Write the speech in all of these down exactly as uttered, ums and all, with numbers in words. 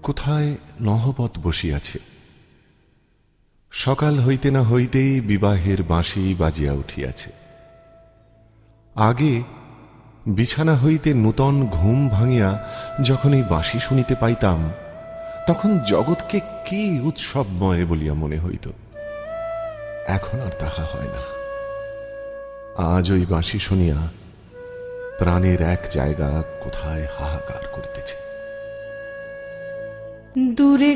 কোথায় নহবত বসিয়াছে। সকাল হইতে না হইতেই বিবাহের বাঁশি বাজিয়া উঠিয়াছে। আগে বিছানা হইতে নূতন ঘুম ভাঙিয়া যখন এই বাঁশি শুনিতে পাইতাম, তখন জগৎকে কি উৎসবময় বলিয়া মনে হইত। এখন আর তাহা হয় না। আজ ওই বাঁশি শুনিয়া প্রাণের এক জায়গা কোথায় হাহাকার করিতেছে। দূরে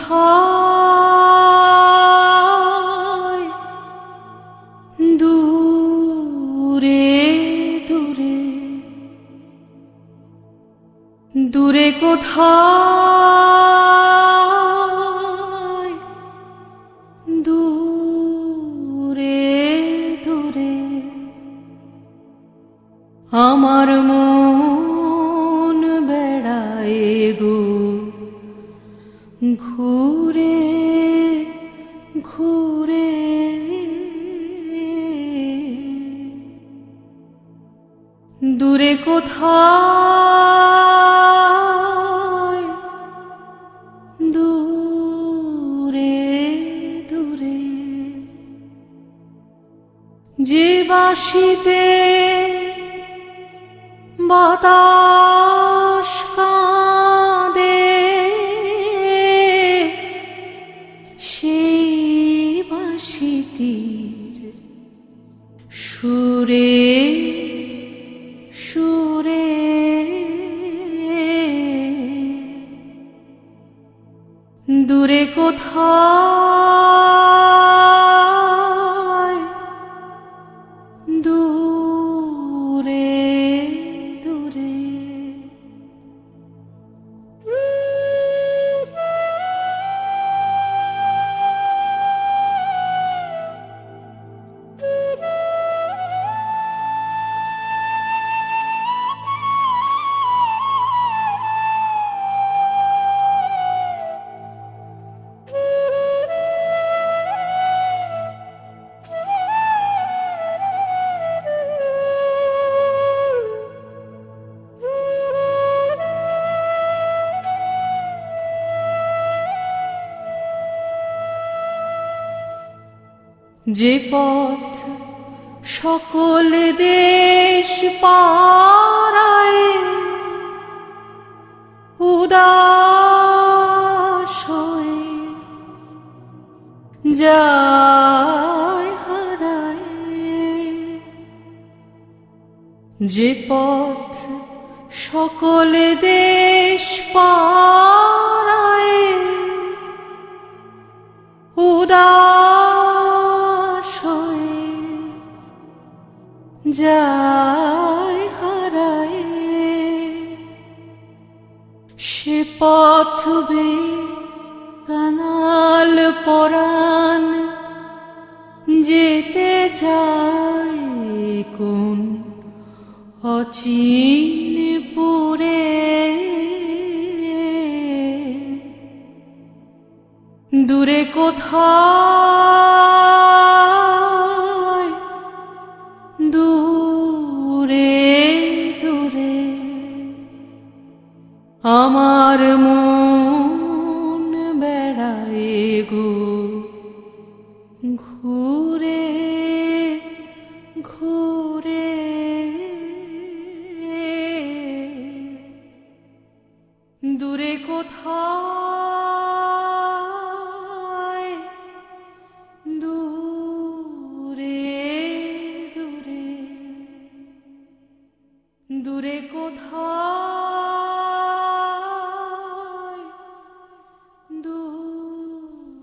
কোথায়, দূরে দূরে, দূরে কোথায়, দূরে দূরে আমার মন বেড়ায় গো ঘুরে ঘুরে। দূরে কোথায়, দূরে দূরে, যে বাঁশিতে বাতাস কাঁদে, সেই বাঁশিটির সুরে সুরে দূরে কোথায়, দূরে দূরে। যে পথ সকল দেশ পারায় উদাস হয়ে যায় হারায়, যে পথ সকল দেশ পারায় উদাস হয়ে যায় হারায়, সে পথ বেয়ে কাঙাল পরাণ যেতে যায় কোন অচিন পুরে। দূরে কোথায়, দূরে দূরে আমার মন বেড়ায় গো ঘুরে ঘুরে। দূরে কোথায়, দূরে দূরে, দূরে কোথায়।